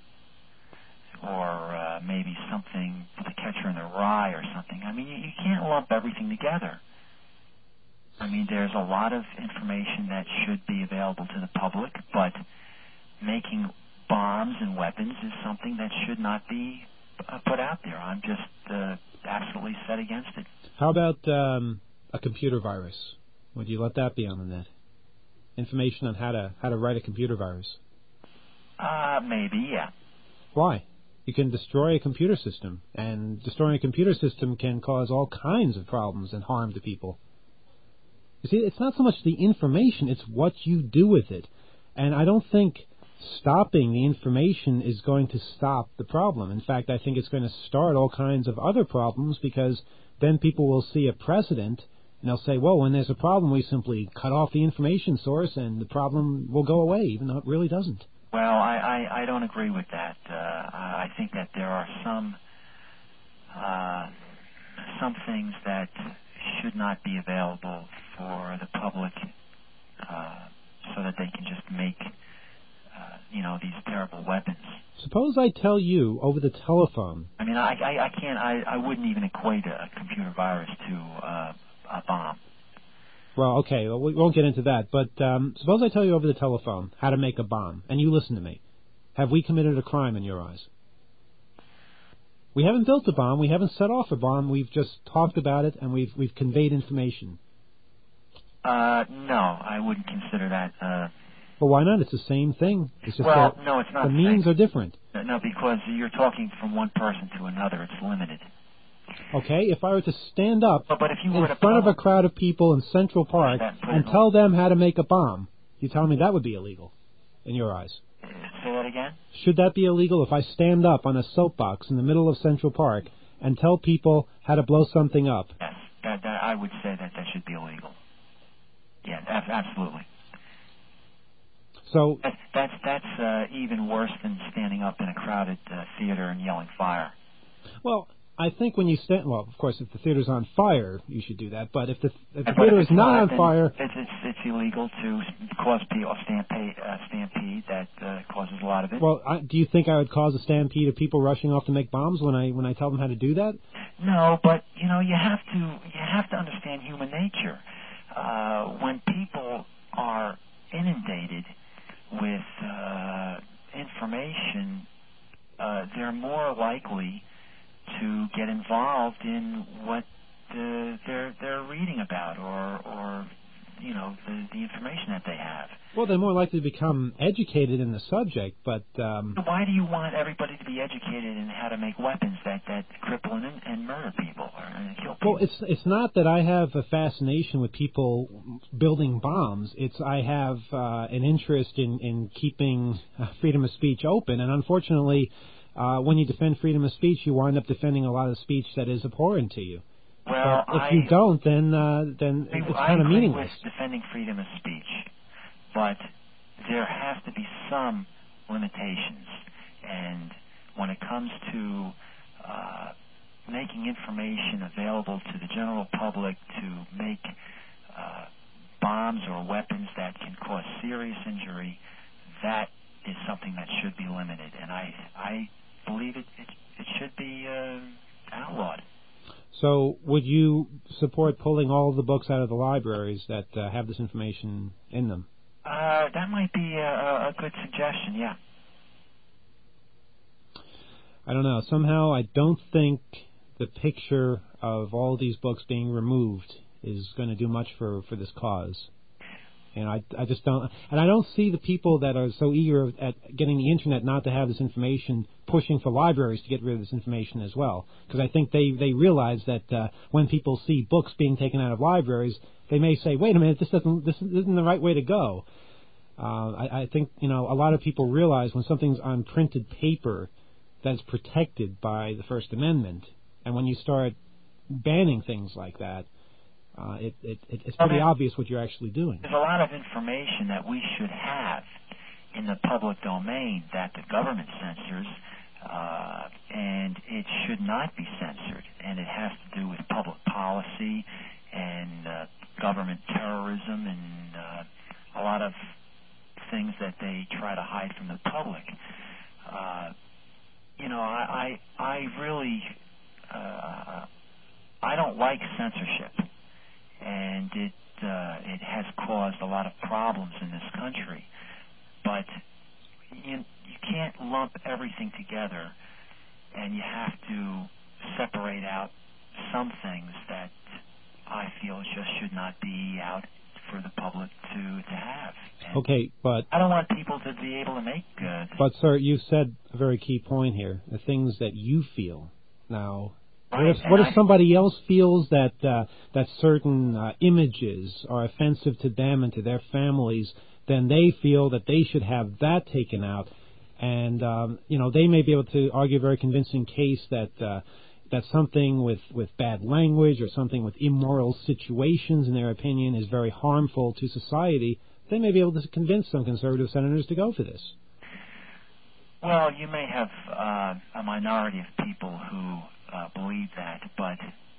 or maybe something, The Catcher in the Rye or something. I mean, you can't lump everything together. I mean, there's a lot of information that should be available to the public, but making bombs and weapons is something that should not be put out there. I'm just absolutely set against it. How about a computer virus? Would you let that be on the net? Information on how to write a computer virus? Maybe, yeah. Why? You can destroy a computer system, and destroying a computer system can cause all kinds of problems and harm to people. You see, it's not so much the information, it's what you do with it. And I don't think stopping the information is going to stop the problem. In fact, I think it's going to start all kinds of other problems, because then people will see a precedent and they'll say, well, when there's a problem, we simply cut off the information source and the problem will go away, even though it really doesn't. Well, I don't agree with that. I think that there are some things that should not be available for the public so that they can just make these terrible weapons. Suppose I tell you over the telephone. I mean, I can't. I wouldn't even equate a computer virus to a bomb. Well, okay, we won't get into that. But suppose I tell you over the telephone how to make a bomb, and you listen to me. Have we committed a crime in your eyes? We haven't built a bomb. We haven't set off a bomb. We've just talked about it, and we've conveyed information. No, I wouldn't consider that. Well, why not? It's the same thing. It's just no, it's not. The means are different. No, because you're talking from one person to another. It's limited. Okay, if I were to stand up but if you were in front of a crowd of people in Central Park and tell them how to make a bomb, you tell me that would be illegal in your eyes. Say that again? Should that be illegal if I stand up on a soapbox in the middle of Central Park and tell people how to blow something up? Yes, I would say that should be illegal. Yeah, absolutely. So that's even worse than standing up in a crowded theater and yelling fire. Well, I think when you stand, well, of course, if the theater's on fire, you should do that. But if the theater is not on fire, it's illegal to cause a stampede that causes a lot of it. Well, do you think I would cause a stampede of people rushing off to make bombs when I tell them how to do that? No, but you have to understand human nature. When people are inundated with information, they're more likely to get involved in what they're reading about, or the information that they have. Well, they're more likely to become educated in the subject, but why do you want everybody to be educated in how to make weapons that cripple and murder people and kill people? Well, it's not that I have a fascination with people building bombs. It's I have an interest in keeping freedom of speech open, and unfortunately, when you defend freedom of speech, you wind up defending a lot of speech that is abhorrent to you. Well, but if you don't, then it's kind of meaningless. With defending freedom of speech, but there has to be some limitations. And when it comes to making information available to the general public to make bombs or weapons that can cause serious injury, that is something that should be limited. And I believe it should be outlawed. So would you support pulling all of the books out of the libraries that have this information in them? That might be a good suggestion, yeah. I don't know. Somehow I don't think the picture of all these books being removed is going to do much for this cause. And I just don't, and I don't see the people that are so eager at getting the internet not to have this information pushing for libraries to get rid of this information as well. Because I think they realize that when people see books being taken out of libraries, they may say, "Wait a minute, this isn't the right way to go." I think a lot of people realize when something's on printed paper that's protected by the First Amendment, and when you start banning things like that. It's pretty obvious what you're actually doing. There's a lot of information that we should have in the public domain that the government censors, and it should not be censored. And it has to do with public policy and government terrorism and a lot of things that they try to hide from the public. I really I don't like censorship. And it has caused a lot of problems in this country. But you can't lump everything together, and you have to separate out some things that I feel just should not be out for the public to have. And okay, but I don't want people to be able to make. But sir, you said a very key point here: the things that you feel now. What if somebody else feels that certain images are offensive to them and to their families? Then they feel that they should have that taken out, and they may be able to argue a very convincing case that something with bad language or something with immoral situations, in their opinion, is very harmful to society. They may be able to convince some conservative senators to go for this. Well, you may have a minority of people who believe that, but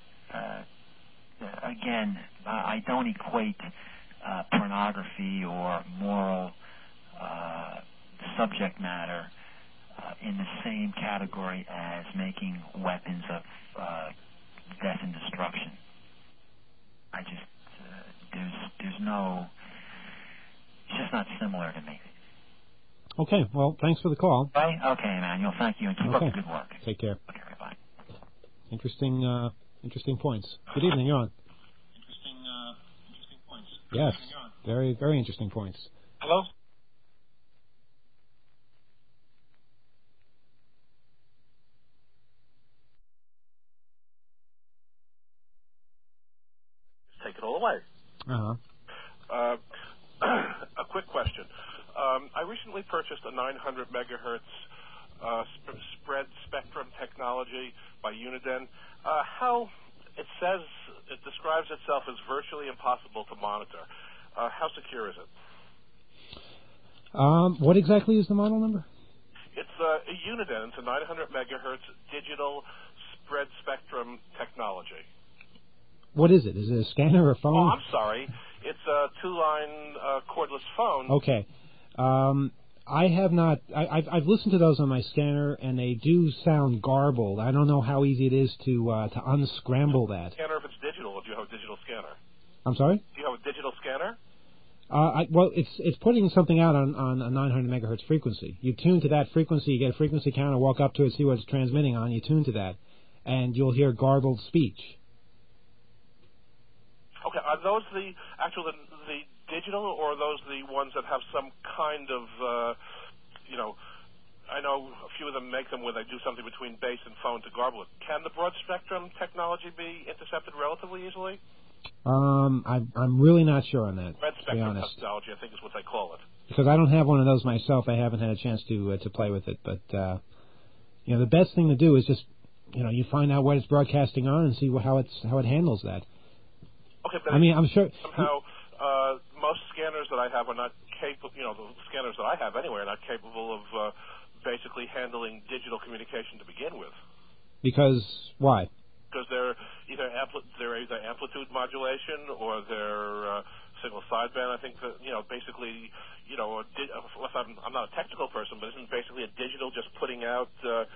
again, I don't equate pornography or moral subject matter in the same category as making weapons of death and destruction. I just there's no, it's just not similar to me. Okay, well, thanks for the call. Right? Okay, Emmanuel, thank you, and keep up the good work. Take care. Okay, bye. Interesting points. Good evening, you're on. Interesting points. Yes, very, very interesting points. Hello? Take it all away. A quick question. I recently purchased a 900 megahertz spread spectrum technology by Uniden. How it says it describes itself as virtually impossible to monitor. How secure is it? What exactly is the model number? It's a Uniden. It's a 900 megahertz digital spread spectrum technology. What is it? Is it a scanner or a phone? Oh, I'm sorry. It's a two-line cordless phone. Okay. I have not. I've listened to those on my scanner, and they do sound garbled. I don't know how easy it is to unscramble that. Scanner if it's digital. Do you have a digital scanner? I'm sorry? Do you have a digital scanner? Well, it's putting something out on a 900 megahertz frequency. You tune to that frequency, you get a frequency counter, walk up to it, see what it's transmitting on, you tune to that, and you'll hear garbled speech. Okay, are those the digital, or are those the ones that have some kind of, I know a few of them make them where they do something between base and phone to garble it. Can the broad spectrum technology be intercepted relatively easily? I'm really not sure on that, Red to be spectrum honest. technology, I think is what they call it. Because I don't have one of those myself, I haven't had a chance to play with it. But the best thing to do is just, you find out what it's broadcasting on and see how it handles that. Okay, but I'm sure somehow most scanners that I have are not capable. The scanners that I have anyway are not capable of basically handling digital communication to begin with. Because why? Because they're either amplitude modulation or they're single sideband. I think that basically I'm not a technical person, but isn't basically a digital just putting out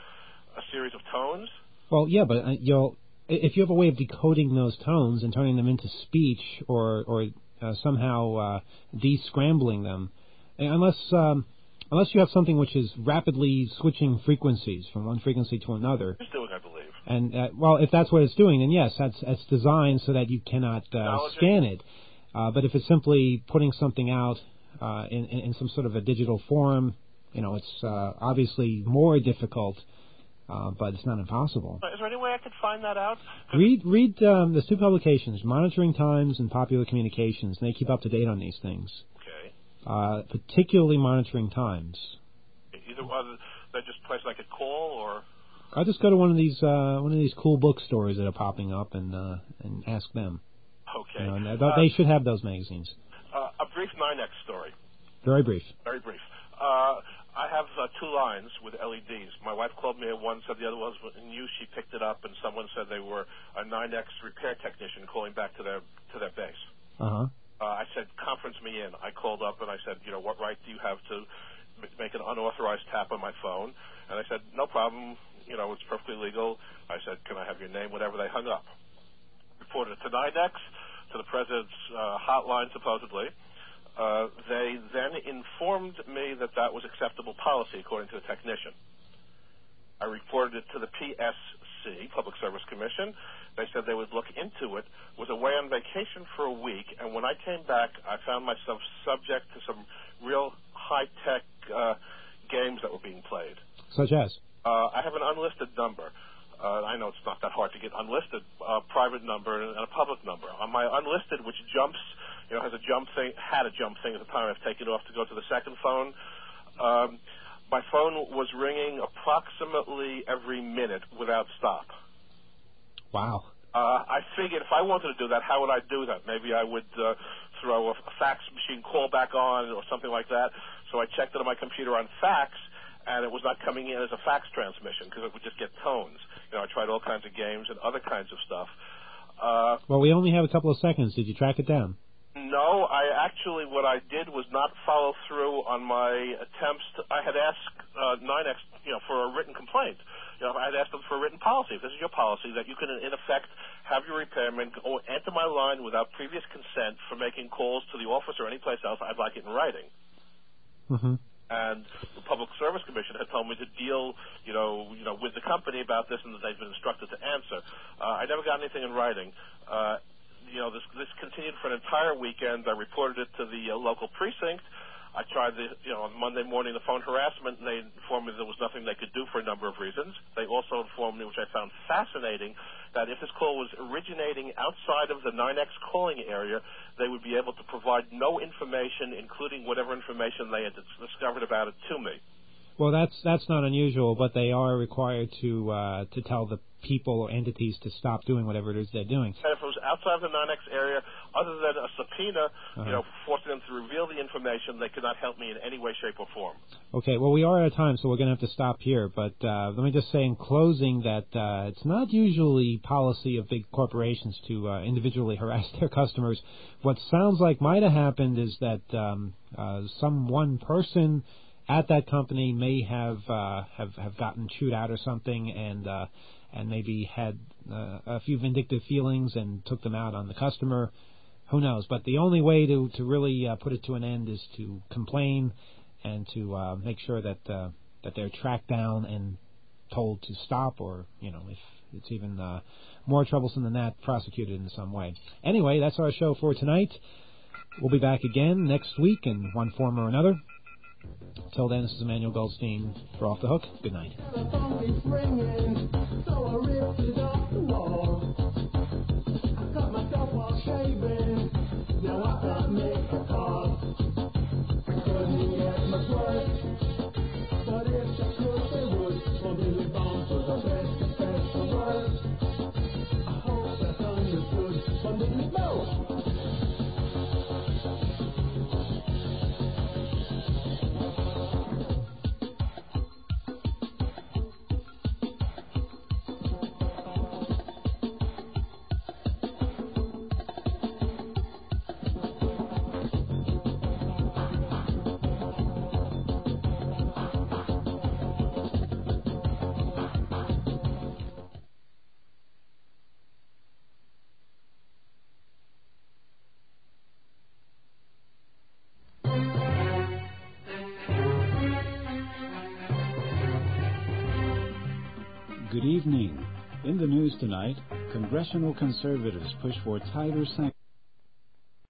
a series of tones? Well, yeah, but if you have a way of decoding those tones and turning them into speech or somehow de-scrambling them, unless you have something which is rapidly switching frequencies from one frequency to another. It's doing, I believe. And, if that's what it's doing, then yes, that's designed so that you cannot scan it. But if it's simply putting something out in some sort of a digital form, it's obviously more difficult. But it's not impossible. Is there any way I could find that out? Read there's two publications, Monitoring Times and Popular Communications, and they keep up to date on these things. Okay. Particularly Monitoring Times. Either they just place like a call, or I'll just go to one of these cool bookstores that are popping up and ask them. Okay. They should have those magazines. A brief 9X story. Very brief. Very brief. I have two lines with LEDs. My wife called me, and one said the other was in use. She picked it up, and someone said they were a 9X repair technician calling back to their base. I said, conference me in. I called up, and I said, what right do you have to make an unauthorized tap on my phone? And I said, no problem. It's perfectly legal. I said, can I have your name? Whatever. They hung up. Reported it to 9X, to the president's hotline, supposedly. They then informed me that was acceptable policy, according to the technician. I reported it to the PSC, Public Service Commission. They said they would look into it. Was away on vacation for a week, and when I came back, I found myself subject to some real high-tech games that were being played. Such as? I have an unlisted number. I know it's not that hard to get unlisted, private number and a public number. On my unlisted, which jumps, had a jump thing at the time. I've taken it off to go to the second phone. My phone was ringing approximately every minute without stop. Wow. I figured if I wanted to do that, how would I do that? Maybe I would throw a fax machine call back on or something like that. So I checked it on my computer on fax, and it was not coming in as a fax transmission because it would just get tones. I tried all kinds of games and other kinds of stuff. Well, we only have a couple of seconds. Did you track it down? No, what I did was not follow through on my attempts. I had asked NYNEX, for a written complaint. I had asked them for a written policy. If this is your policy, that you can, in effect, have your repairman enter my line without previous consent for making calls to the office or any place else, I'd like it in writing. Mm-hmm. And the Public Service Commission had told me to deal, with the company about this, and that they've been instructed to answer. I never got anything in writing. This continued for an entire weekend. I reported it to the local precinct. I tried on Monday morning the phone harassment, and they informed me there was nothing they could do for a number of reasons. They also informed me, which I found fascinating, that if this call was originating outside of the NYNEX calling area, they would be able to provide no information, including whatever information they had discovered about it, to me. Well, that's not unusual, but they are required to tell the people or entities to stop doing whatever it is they're doing. And if it was outside of the NYNEX area, other than a subpoena, forcing them to reveal the information, they could not help me in any way, shape, or form. Okay, well, we are out of time, so we're going to have to stop here. But let me just say in closing that it's not usually policy of big corporations to individually harass their customers. What sounds like might have happened is that some one person at that company may have gotten chewed out or something, and maybe had a few vindictive feelings and took them out on the customer. Who knows? But the only way to really put it to an end is to complain and to make sure that they're tracked down and told to stop, or if it's even more troublesome than that, prosecuted in some way. Anyway, that's our show for tonight. We'll be back again next week in one form or another. Till then, this is Emmanuel Goldstein for Off the Hook. Good night. Good evening. In the news tonight, congressional conservatives push for tighter sanctions